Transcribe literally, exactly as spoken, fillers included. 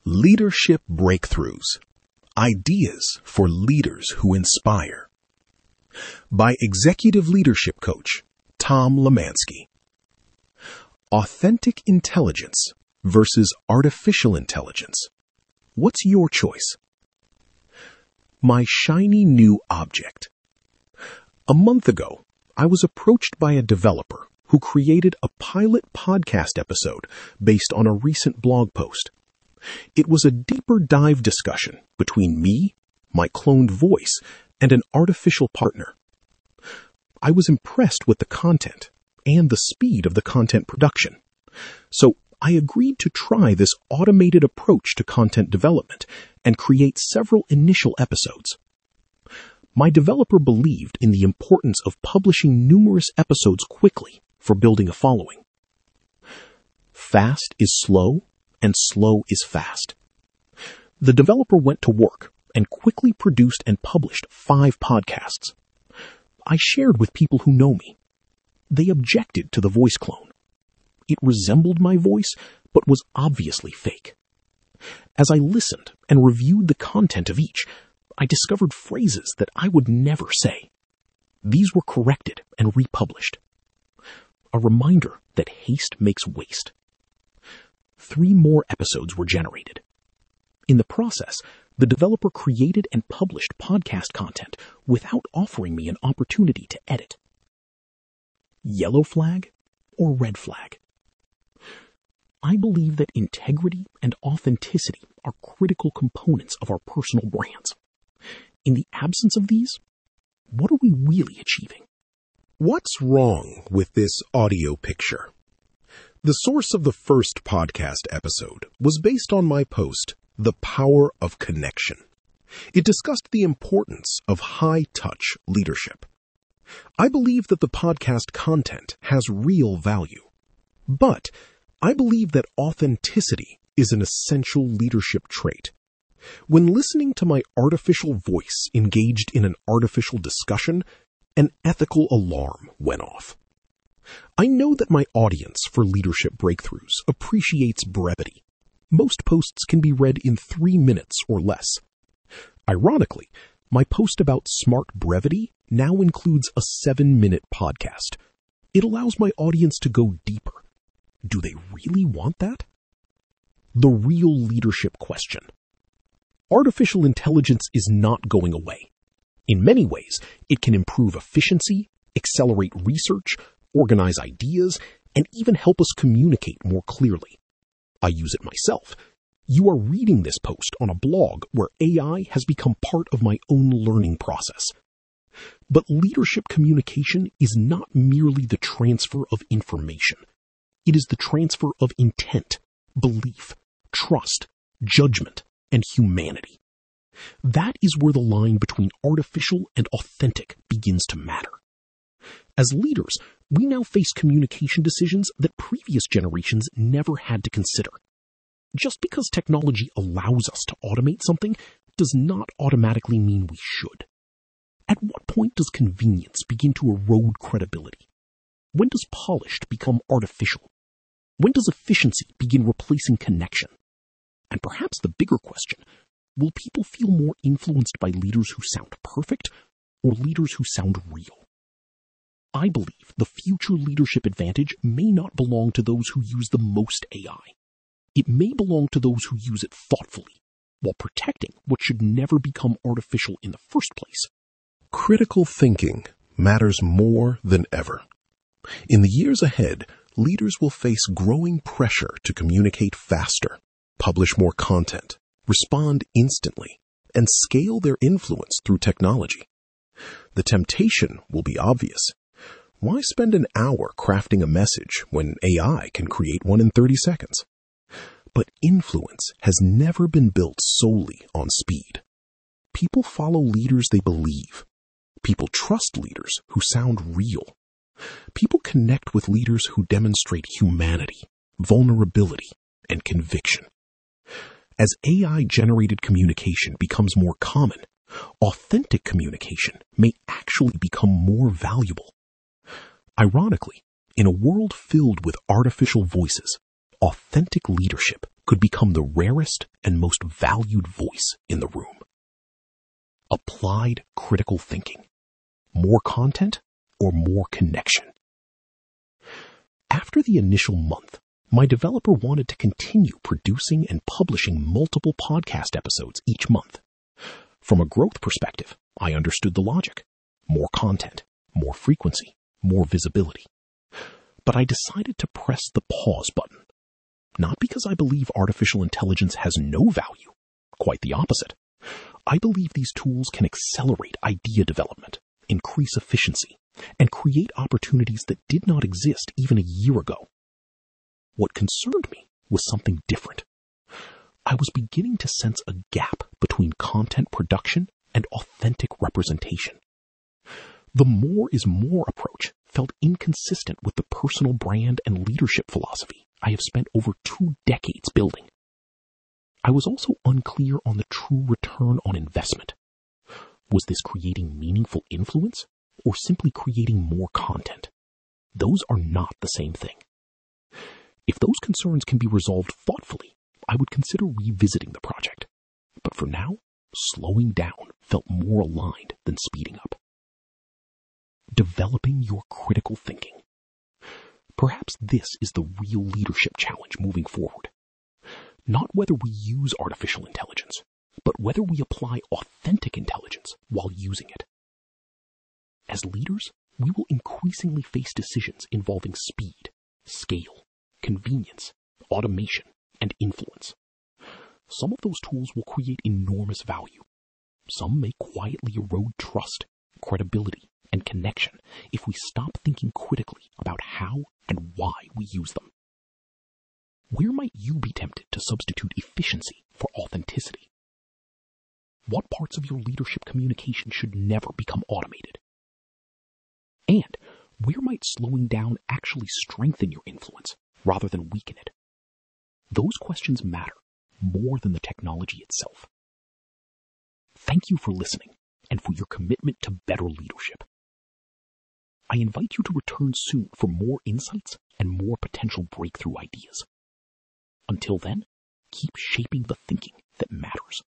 Leadership Breakthroughs. Ideas for Leaders Who Inspire. By Executive Leadership Coach, Tom Lemansky. Authentic intelligence versus artificial intelligence. What's your choice? My shiny new object. A month ago, I was approached by a developer who created a pilot podcast episode based on a recent blog post. It was a deeper dive discussion between me, my cloned voice, and an artificial partner. I was impressed with the content and the speed of the content production, so I agreed to try this automated approach to content development and create several initial episodes. My developer believed in the importance of publishing numerous episodes quickly for building a following. Fast is slow, and slow is fast. The developer went to work and quickly produced and published five podcasts. I shared with people who know me. They objected to the voice clone. It resembled my voice, but was obviously fake. As I listened and reviewed the content of each, I discovered phrases that I would never say. These were corrected and republished. A reminder that haste makes waste. Three more episodes were generated. In the process, the developer created and published podcast content without offering me an opportunity to edit. Yellow flag or red flag? I believe that integrity and authenticity are critical components of our personal brands. In the absence of these, what are we really achieving? What's wrong with this audio picture? The source of the first podcast episode was based on my post, The Power of Connection. It discussed the importance of high-touch leadership. I believe that the podcast content has real value, but I believe that authenticity is an essential leadership trait. When listening to my artificial voice engaged in an artificial discussion, an ethical alarm went off. I know that my audience for Leadership Breakthroughs appreciates brevity. Most posts can be read in three minutes or less. Ironically, my post about smart brevity now includes a seven-minute podcast. It allows my audience to go deeper. Do they really want that? The real leadership question. Artificial intelligence is not going away. In many ways, it can improve efficiency, accelerate research, organize ideas, and even help us communicate more clearly. I use it myself. You are reading this post on a blog where A I has become part of my own learning process. But leadership communication is not merely the transfer of information. It is the transfer of intent, belief, trust, judgment, and humanity. That is where the line between artificial and authentic begins to matter. As leaders, we now face communication decisions that previous generations never had to consider. Just because technology allows us to automate something does not automatically mean we should. At what point does convenience begin to erode credibility? When does polished become artificial? When does efficiency begin replacing connection? And perhaps the bigger question, will people feel more influenced by leaders who sound perfect or leaders who sound real? I believe the future leadership advantage may not belong to those who use the most A I. It may belong to those who use it thoughtfully, while protecting what should never become artificial in the first place. Critical thinking matters more than ever. In the years ahead, leaders will face growing pressure to communicate faster, publish more content, respond instantly, and scale their influence through technology. The temptation will be obvious. Why spend an hour crafting a message when A I can create one in thirty seconds? But influence has never been built solely on speed. People follow leaders they believe. People trust leaders who sound real. People connect with leaders who demonstrate humanity, vulnerability, and conviction. As A I-generated communication becomes more common, authentic communication may actually become more valuable. Ironically, in a world filled with artificial voices, authentic leadership could become the rarest and most valued voice in the room. Applied critical thinking. More content or more connection? After the initial month, my developer wanted to continue producing and publishing multiple podcast episodes each month. From a growth perspective, I understood the logic. More content, more frequency, more visibility. But I decided to press the pause button. Not because I believe artificial intelligence has no value. Quite the opposite. I believe these tools can accelerate idea development, increase efficiency, and create opportunities that did not exist even a year ago. What concerned me was something different. I was beginning to sense a gap between content production and authentic representation. The more is more approach felt inconsistent with the personal brand and leadership philosophy I have spent over two decades building. I was also unclear on the true return on investment. Was this creating meaningful influence or simply creating more content? Those are not the same thing. If those concerns can be resolved thoughtfully, I would consider revisiting the project. But for now, slowing down felt more aligned than speeding up. Developing your critical thinking. Perhaps this is the real leadership challenge moving forward. Not whether we use artificial intelligence, but whether we apply authentic intelligence while using it. As leaders, we will increasingly face decisions involving speed, scale, convenience, automation, and influence. Some of those tools will create enormous value. Some may quietly erode trust, credibility, and connection if we stop thinking critically about how and why we use them. Where might you be tempted to substitute efficiency for authenticity? What parts of your leadership communication should never become automated? And where might slowing down actually strengthen your influence rather than weaken it? Those questions matter more than the technology itself. Thank you for listening and for your commitment to better leadership. I invite you to return soon for more insights and more potential breakthrough ideas. Until then, keep shaping the thinking that matters.